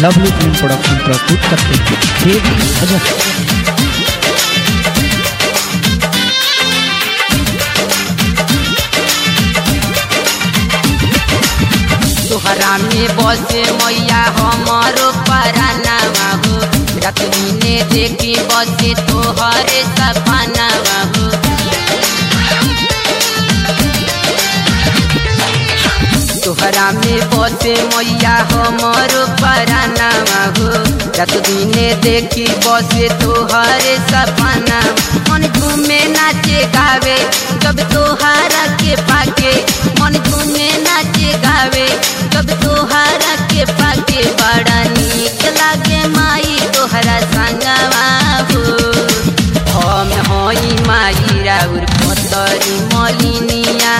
Lovely film production प्रस्तुत करते हैं देवी अजब। तोहरा में बसे मैया हमारो पराना बाबू, रात दिने देखी बसे तोहरे सपना बाबू। तोहरा में बसे मैया हमारो पराना बाबू, रात दिने देखी बसे तोहरे सपना। मन घूमे नाचे गावे जब तोहरा के पाके, मन घूमे नाचे गावे जब तोहरा के पाके। बड़ा नीक लागे माई तोहरा संगवा हो, हम होई माई राउर पतरी मलिनिया।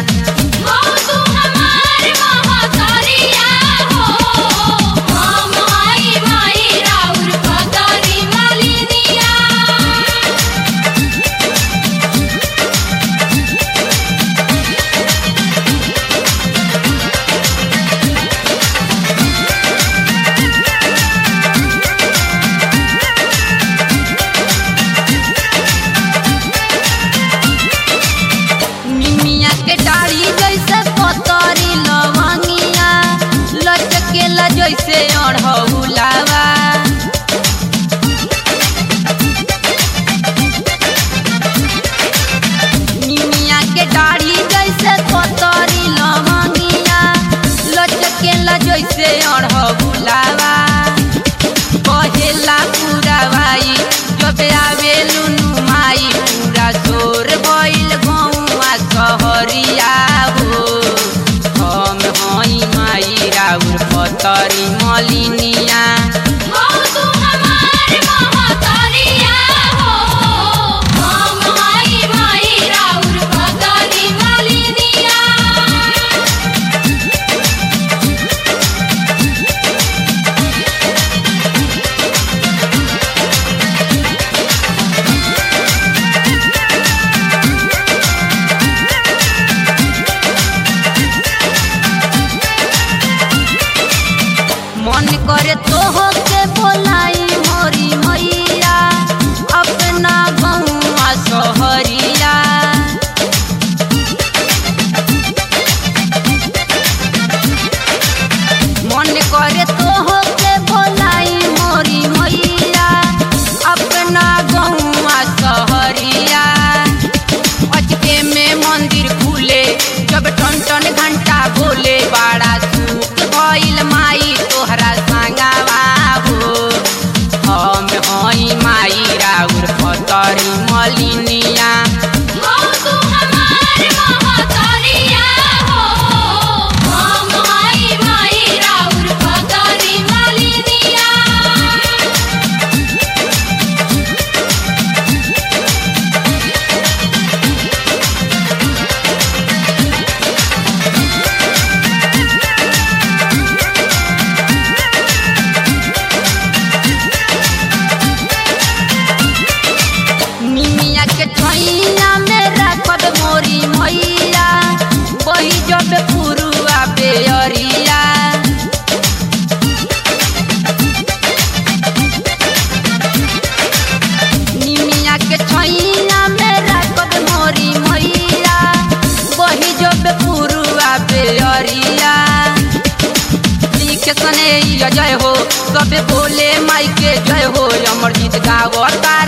जैसे अढ़ौलावा निमिया के डाढ़ी जैसे पतरी लवंगिया, लचकेला जैसे अढ़ौलावा। कहेला पूरा भाई जब आवे लुनु माई, पूरा शोर भइल गौआ सहरिया हो। हम हई माई राउर पतरी मलिनिया। मन करे तोह के बोलाई मोरी मैया, अपना गौआ सहरिया। मन करे तोह के बोलाई मोरी मैया, अपना गौआ सहरिया। अजके में मंदिर खुले जब टन टन घंटा बोले, बड़ा सुख भइल माई तोहरा संगवा हो। हम हई माई राउर पतरी मलिनिया। छैया में राखब मोरी मैया, बही जब पुरुआ बेअरिया। निमिया के छैया में राखब मोरी मैया, बही जब पुरुआ बेअरिया। लिखे सने जय हो सब बोले माई के जय हो, अमरजीत गावता